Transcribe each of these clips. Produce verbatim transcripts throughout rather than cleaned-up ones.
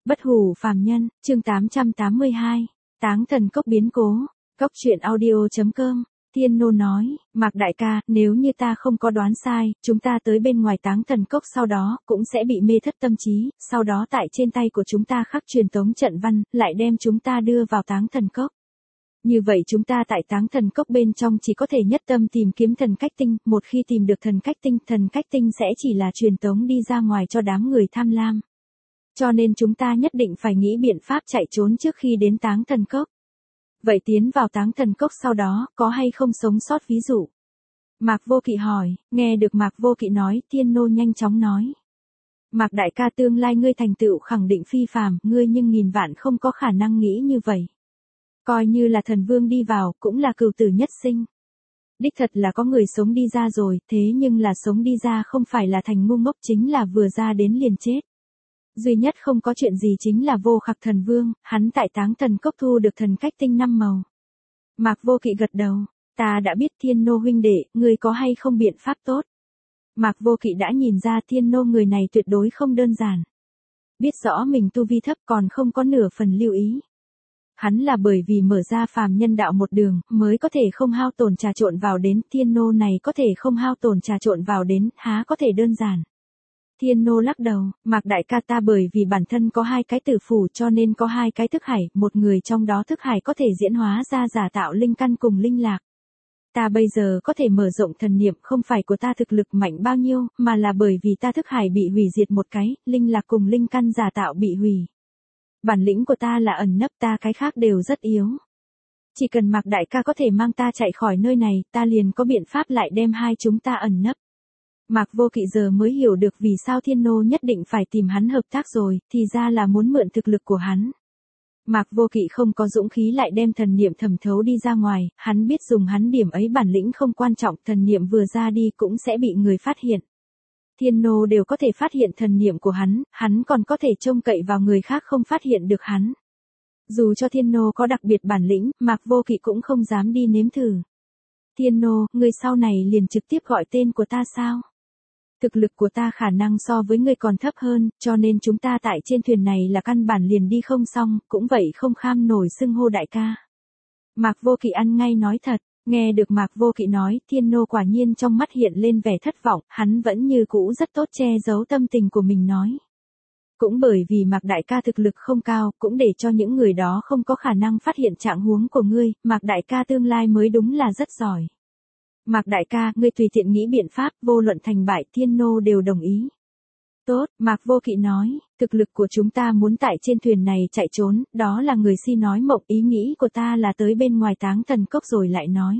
Bất hủ phàm nhân, chương tám trăm tám mươi hai. Táng thần cốc biến cố. Cốc truyện audio chấm com. Thiên Nô nói, Mạc đại ca, nếu như ta không có đoán sai, chúng ta tới bên ngoài táng thần cốc sau đó, cũng sẽ bị mê thất tâm trí, sau đó tại trên tay của chúng ta khắc truyền tống trận văn, lại đem chúng ta đưa vào táng thần cốc. Như vậy chúng ta tại táng thần cốc bên trong chỉ có thể nhất tâm tìm kiếm thần cách tinh, một khi tìm được thần cách tinh, thần cách tinh sẽ chỉ là truyền tống đi ra ngoài cho đám người tham lam. Cho nên chúng ta nhất định phải nghĩ biện pháp chạy trốn trước khi đến táng thần cốc. Vậy tiến vào táng thần cốc sau đó, có hay không sống sót ví dụ? Mạc Vô Kỵ hỏi, nghe được Mạc Vô Kỵ nói, Thiên Nô nhanh chóng nói. Mạc đại ca, tương lai ngươi thành tựu khẳng định phi phàm, ngươi nhưng nghìn vạn không có khả năng nghĩ như vậy. Coi như là thần vương đi vào, cũng là cửu tử nhất sinh. Đích thật là có người sống đi ra rồi, thế nhưng là sống đi ra không phải là thành ngu ngốc, chính là vừa ra đến liền chết. Duy nhất không có chuyện gì chính là Vô Khặc thần vương, hắn tại táng thần cốc thu được thần cách tinh năm màu. Mạc Vô Kỵ gật đầu, ta đã biết Thiên Nô huynh đệ, ngươi có hay không biện pháp tốt. Mạc Vô Kỵ đã nhìn ra Thiên Nô người này tuyệt đối không đơn giản. Biết rõ mình tu vi thấp còn không có nửa phần lưu ý. Hắn là bởi vì mở ra phàm nhân đạo một đường, mới có thể không hao tổn trà trộn vào đến, Thiên Nô này có thể không hao tổn trà trộn vào đến, há có thể đơn giản. Thiên Nô lắc đầu, Mạc đại ca, ta bởi vì bản thân có hai cái tử phủ cho nên có hai cái thức hải, một người trong đó thức hải có thể diễn hóa ra giả tạo linh căn cùng linh lạc. Ta bây giờ có thể mở rộng thần niệm không phải của ta thực lực mạnh bao nhiêu, mà là bởi vì ta thức hải bị hủy diệt một cái, linh lạc cùng linh căn giả tạo bị hủy. Bản lĩnh của ta là ẩn nấp, ta cái khác đều rất yếu. Chỉ cần Mạc đại ca có thể mang ta chạy khỏi nơi này, ta liền có biện pháp lại đem hai chúng ta ẩn nấp. Mạc Vô Kỵ giờ mới hiểu được vì sao Thiên Nô nhất định phải tìm hắn hợp tác rồi, thì ra là muốn mượn thực lực của hắn. Mạc Vô Kỵ không có dũng khí lại đem thần niệm thẩm thấu đi ra ngoài, hắn biết dùng hắn điểm ấy bản lĩnh không quan trọng, thần niệm vừa ra đi cũng sẽ bị người phát hiện. Thiên Nô đều có thể phát hiện thần niệm của hắn, hắn còn có thể trông cậy vào người khác không phát hiện được hắn. Dù cho Thiên Nô có đặc biệt bản lĩnh, Mạc Vô Kỵ cũng không dám đi nếm thử. Thiên Nô, người sau này liền trực tiếp gọi tên của ta sao? Thực lực của ta khả năng so với ngươi còn thấp hơn, cho nên chúng ta tại trên thuyền này là căn bản liền đi không xong, cũng vậy không kham nổi xưng hô đại ca. Mạc Vô Kỵ ăn ngay nói thật, nghe được Mạc Vô Kỵ nói, Thiên Nô quả nhiên trong mắt hiện lên vẻ thất vọng, hắn vẫn như cũ rất tốt che giấu tâm tình của mình nói. Cũng bởi vì Mạc đại ca thực lực không cao, cũng để cho những người đó không có khả năng phát hiện trạng huống của ngươi, Mạc đại ca tương lai mới đúng là rất giỏi. Mạc đại ca, ngươi tùy tiện nghĩ biện pháp, vô luận thành bại, Thiên Nô đều đồng ý. Tốt, Mạc Vô Kỵ nói, thực lực của chúng ta muốn tại trên thuyền này chạy trốn, đó là người si nói mộng, ý nghĩ của ta là tới bên ngoài táng thần cốc rồi lại nói.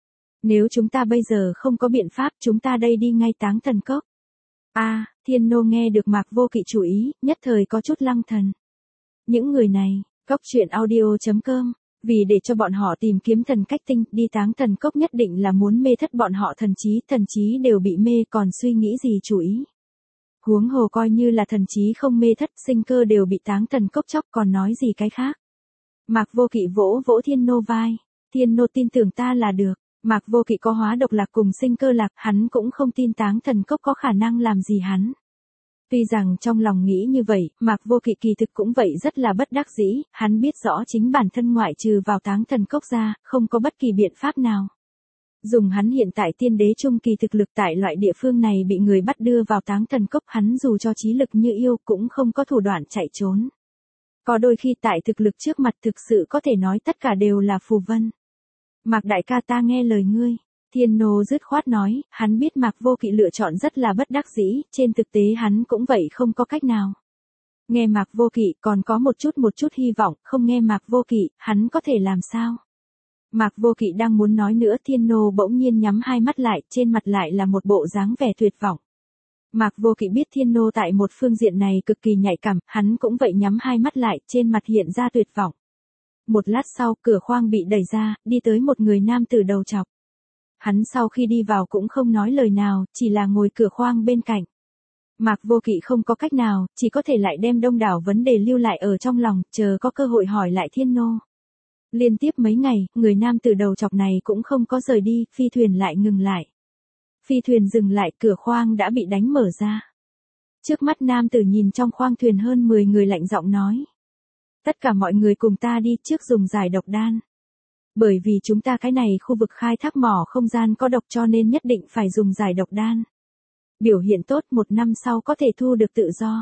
Nếu chúng ta bây giờ không có biện pháp, chúng ta đây đi ngay táng thần cốc. A, à, Thiên Nô nghe được Mạc Vô Kỵ chủ ý, nhất thời có chút lăng thần. Những người này, cốc truyện audio chấm com. Vì để cho bọn họ tìm kiếm thần cách tinh, đi táng thần cốc nhất định là muốn mê thất bọn họ thần trí, thần trí đều bị mê còn suy nghĩ gì chủ ý. Huống hồ coi như là thần trí không mê thất, sinh cơ đều bị táng thần cốc chóc còn nói gì cái khác. Mạc Vô Kỵ vỗ vỗ Thiên Nô vai, Thiên Nô tin tưởng ta là được, Mạc Vô Kỵ có hóa độc lạc cùng sinh cơ lạc, hắn cũng không tin táng thần cốc có khả năng làm gì hắn. Tuy rằng trong lòng nghĩ như vậy, Mạc Vô Kỵ kỳ thực cũng vậy rất là bất đắc dĩ, hắn biết rõ chính bản thân ngoại trừ vào táng thần cốc ra, không có bất kỳ biện pháp nào. Dùng hắn hiện tại tiên đế trung kỳ thực lực tại loại địa phương này bị người bắt đưa vào táng thần cốc, hắn dù cho trí lực như yêu cũng không có thủ đoạn chạy trốn. Có đôi khi tại thực lực trước mặt thực sự có thể nói tất cả đều là phù vân. Mạc đại ca, ta nghe lời ngươi. Thiên Nô dứt khoát nói, hắn biết Mạc Vô Kỵ lựa chọn rất là bất đắc dĩ, trên thực tế hắn cũng vậy không có cách nào. Nghe Mạc Vô Kỵ còn có một chút một chút hy vọng, không nghe Mạc Vô Kỵ, hắn có thể làm sao? Mạc Vô Kỵ đang muốn nói nữa, Thiên Nô bỗng nhiên nhắm hai mắt lại, trên mặt lại là một bộ dáng vẻ tuyệt vọng. Mạc Vô Kỵ biết Thiên Nô tại một phương diện này cực kỳ nhạy cảm, hắn cũng vậy nhắm hai mắt lại, trên mặt hiện ra tuyệt vọng. Một lát sau, cửa khoang bị đẩy ra, đi tới một người nam tử đầu trọc. Hắn sau khi đi vào cũng không nói lời nào, chỉ là ngồi cửa khoang bên cạnh. Mạc Vô Kỵ không có cách nào, chỉ có thể lại đem đông đảo vấn đề lưu lại ở trong lòng, chờ có cơ hội hỏi lại Thiên Nô. Liên tiếp mấy ngày, người nam từ đầu chọc này cũng không có rời đi, phi thuyền lại ngừng lại. Phi thuyền dừng lại, cửa khoang đã bị đánh mở ra. Trước mắt nam tử nhìn trong khoang thuyền hơn mười người lạnh giọng nói. Tất cả mọi người cùng ta đi trước dùng giải độc đan. Bởi vì chúng ta cái này khu vực khai thác mỏ không gian có độc cho nên nhất định phải dùng giải độc đan. Biểu hiện tốt một năm sau có thể thu được tự do.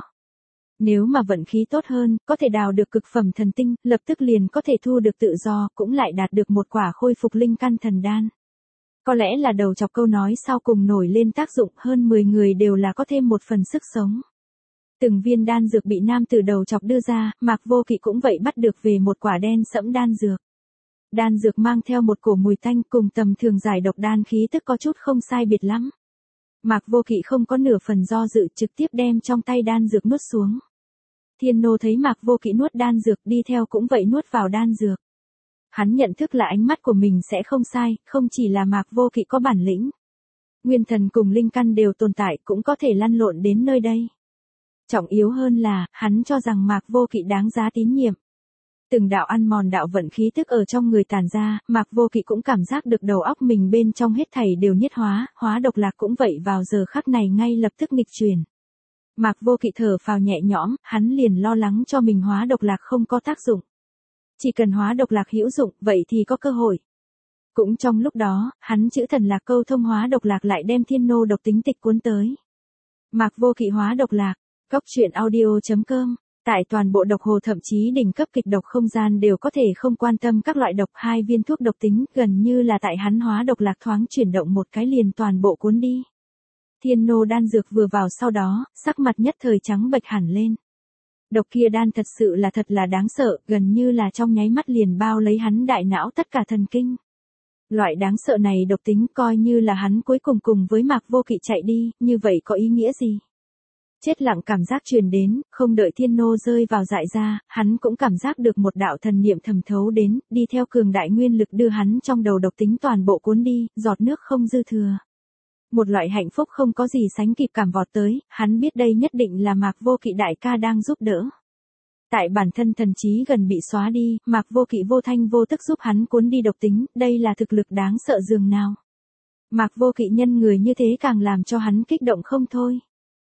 Nếu mà vận khí tốt hơn, có thể đào được cực phẩm thần tinh, lập tức liền có thể thu được tự do, cũng lại đạt được một quả khôi phục linh căn thần đan. Có lẽ là đầu chọc câu nói sau cùng nổi lên tác dụng, hơn mười người đều là có thêm một phần sức sống. Từng viên đan dược bị nam tử đầu chọc đưa ra, Mạc Vô Kỵ cũng vậy bắt được về một quả đen sẫm đan dược. Đan dược mang theo một cổ mùi tanh cùng tầm thường giải độc đan khí tức có chút không sai biệt lắm. Mạc Vô Kỵ không có nửa phần do dự trực tiếp đem trong tay đan dược nuốt xuống. Thiên Nô thấy Mạc Vô Kỵ nuốt đan dược đi theo cũng vậy nuốt vào đan dược. Hắn nhận thức là ánh mắt của mình sẽ không sai, không chỉ là Mạc Vô Kỵ có bản lĩnh. Nguyên thần cùng linh căn đều tồn tại cũng có thể lăn lộn đến nơi đây. Trọng yếu hơn là, hắn cho rằng Mạc Vô Kỵ đáng giá tín nhiệm. Từng đạo ăn mòn đạo vận khí tức ở trong người tàn ra, Mạc Vô Kỵ cũng cảm giác được đầu óc mình bên trong hết thảy đều nhiết hóa, hóa độc lạc cũng vậy vào giờ khắc này ngay lập tức nghịch chuyển. Mạc Vô Kỵ thở phào nhẹ nhõm, hắn liền lo lắng cho mình hóa độc lạc không có tác dụng. Chỉ cần hóa độc lạc hữu dụng, vậy thì có cơ hội. Cũng trong lúc đó, hắn chữ thần lạc câu thông hóa độc lạc lại đem thiên nô độc tính tịch cuốn tới. Mạc Vô Kỵ hóa độc lạc, cốc truyện audio chấm com. Tại toàn bộ độc hồ thậm chí đỉnh cấp kịch độc không gian đều có thể không quan tâm các loại độc, hai viên thuốc độc tính gần như là tại hắn hóa độc lạc thoáng chuyển động một cái liền toàn bộ cuốn đi. Thiên nô đan dược vừa vào sau đó, sắc mặt nhất thời trắng bệch hẳn lên. Độc kia đan thật sự là thật là đáng sợ, gần như là trong nháy mắt liền bao lấy hắn đại não tất cả thần kinh. Loại đáng sợ này độc tính coi như là hắn cuối cùng cùng với Mạc Vô Kỵ chạy đi, như vậy có ý nghĩa gì? Chết lặng cảm giác truyền đến, không đợi thiên nô rơi vào dại ra, hắn cũng cảm giác được một đạo thần niệm thẩm thấu đến, đi theo cường đại nguyên lực đưa hắn trong đầu độc tính toàn bộ cuốn đi, giọt nước không dư thừa. Một loại hạnh phúc không có gì sánh kịp cảm vọt tới, hắn biết đây nhất định là Mạc Vô Kỵ đại ca đang giúp đỡ. Tại bản thân thần trí gần bị xóa đi, Mạc Vô Kỵ vô thanh vô tức giúp hắn cuốn đi độc tính, đây là thực lực đáng sợ dường nào. Mạc Vô Kỵ nhân người như thế càng làm cho hắn kích động không thôi.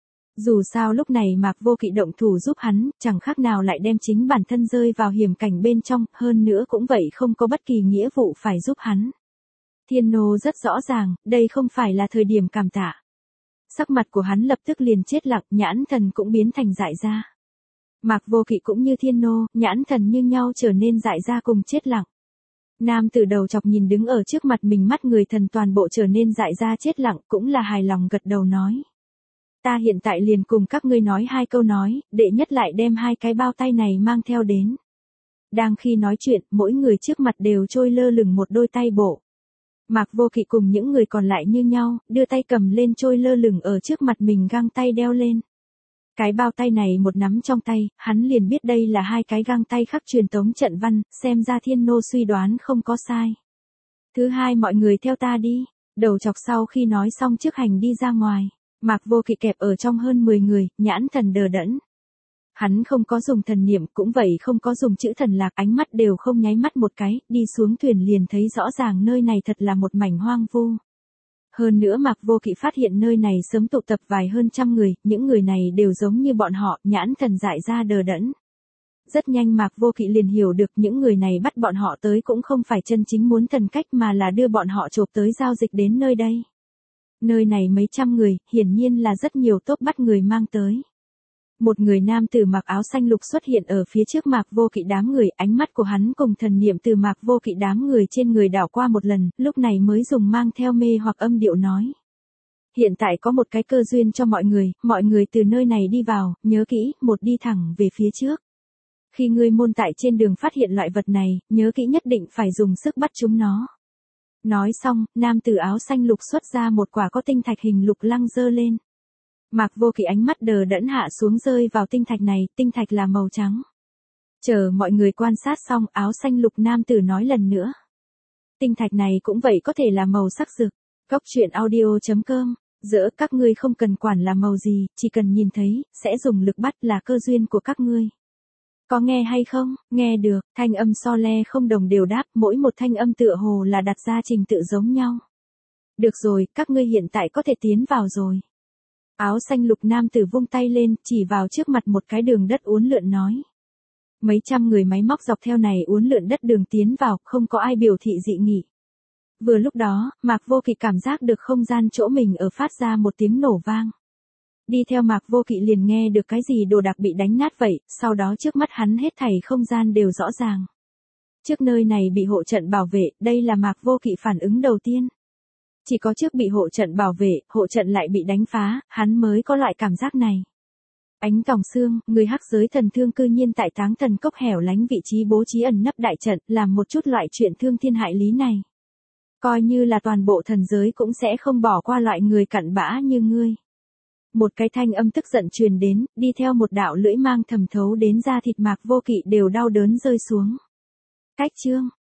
Dù sao lúc này Mạc Vô Kỵ động thủ giúp hắn, chẳng khác nào lại đem chính bản thân rơi vào hiểm cảnh bên trong, hơn nữa cũng vậy không có bất kỳ nghĩa vụ phải giúp hắn. Thiên nô rất rõ ràng, đây không phải là thời điểm cảm tạ. Sắc mặt của hắn lập tức liền chết lặng, nhãn thần cũng biến thành dại ra. Mạc Vô Kỵ cũng như thiên nô, nhãn thần như nhau trở nên dại ra cùng chết lặng. Nam tử đầu chọc nhìn đứng ở trước mặt mình mắt người thần toàn bộ trở nên dại ra chết lặng, cũng là hài lòng gật đầu nói. Ta hiện tại liền cùng các ngươi nói hai câu nói, đệ nhất lại đem hai cái bao tay này mang theo đến. Đang khi nói chuyện, mỗi người trước mặt đều trôi lơ lửng một đôi tay bộ. Mạc Vô Kỵ cùng những người còn lại như nhau, đưa tay cầm lên trôi lơ lửng ở trước mặt mình găng tay đeo lên. Cái bao tay này một nắm trong tay, hắn liền biết đây là hai cái găng tay khắc truyền tống trận văn, xem ra thiên nô suy đoán không có sai. Thứ hai mọi người theo ta đi, đầu chọc sau khi nói xong trước hành đi ra ngoài. Mạc Vô Kỵ kẹp ở trong hơn mười người, nhãn thần đờ đẫn. Hắn không có dùng thần niệm, cũng vậy không có dùng chữ thần lạc, ánh mắt đều không nháy mắt một cái, đi xuống thuyền liền thấy rõ ràng nơi này thật là một mảnh hoang vu. Hơn nữa Mạc Vô Kỵ phát hiện nơi này sớm tụ tập vài hơn trăm người, những người này đều giống như bọn họ, nhãn thần dại ra đờ đẫn. Rất nhanh Mạc Vô Kỵ liền hiểu được những người này bắt bọn họ tới cũng không phải chân chính muốn thần cách mà là đưa bọn họ chộp tới giao dịch đến nơi đây. Nơi này mấy trăm người, hiển nhiên là rất nhiều tốp bắt người mang tới. Một người nam tử mặc áo xanh lục xuất hiện ở phía trước Mạc Vô Kỵ đám người, ánh mắt của hắn cùng thần niệm từ Mạc Vô Kỵ đám người trên người đảo qua một lần, lúc này mới dùng mang theo mê hoặc âm điệu nói. Hiện tại có một cái cơ duyên cho mọi người, mọi người từ nơi này đi vào, nhớ kỹ, một đi thẳng về phía trước. Khi ngươi môn tại trên đường phát hiện loại vật này, nhớ kỹ nhất định phải dùng sức bắt chúng nó. Nói xong, nam tử áo xanh lục xuất ra một quả có tinh thạch hình lục lăng dơ lên. Mạc Vô Kỵ ánh mắt đờ đẫn hạ xuống rơi vào tinh thạch này, tinh thạch là màu trắng. Chờ mọi người quan sát xong, áo xanh lục nam tử nói lần nữa. Tinh thạch này cũng vậy có thể là màu sắc rực. Cốc truyện audio chấm com, dỡ các ngươi không cần quản là màu gì, chỉ cần nhìn thấy, sẽ dùng lực bắt là cơ duyên của các ngươi. Có nghe hay không? Nghe được, thanh âm so le không đồng đều đáp, mỗi một thanh âm tựa hồ là đặt ra trình tự giống nhau. Được rồi, các ngươi hiện tại có thể tiến vào rồi. Áo xanh lục nam tử vung tay lên, chỉ vào trước mặt một cái đường đất uốn lượn nói. Mấy trăm người máy móc dọc theo này uốn lượn đất đường tiến vào, không có ai biểu thị dị nghị. Vừa lúc đó, Mạc Vô Kỵ cảm giác được không gian chỗ mình ở phát ra một tiếng nổ vang. Đi theo Mạc Vô Kỵ liền nghe được cái gì đồ đạc bị đánh nát vậy, sau đó trước mắt hắn hết thảy không gian đều rõ ràng. Trước nơi này bị hộ trận bảo vệ, đây là Mạc Vô Kỵ phản ứng đầu tiên. Chỉ có trước bị hộ trận bảo vệ, hộ trận lại bị đánh phá, hắn mới có loại cảm giác này. Ánh Tòng Sương, người hắc giới thần thương cư nhiên tại Táng Thần Cốc hẻo lánh vị trí bố trí ẩn nấp đại trận, làm một chút loại chuyện thương thiên hại lý này. Coi như là toàn bộ thần giới cũng sẽ không bỏ qua loại người cặn bã như ngươi. Một cái thanh âm tức giận truyền đến, đi theo một đạo lưỡi mang thầm thấu đến da thịt Mạc Vô Kỵ đều đau đớn rơi xuống. Cách chương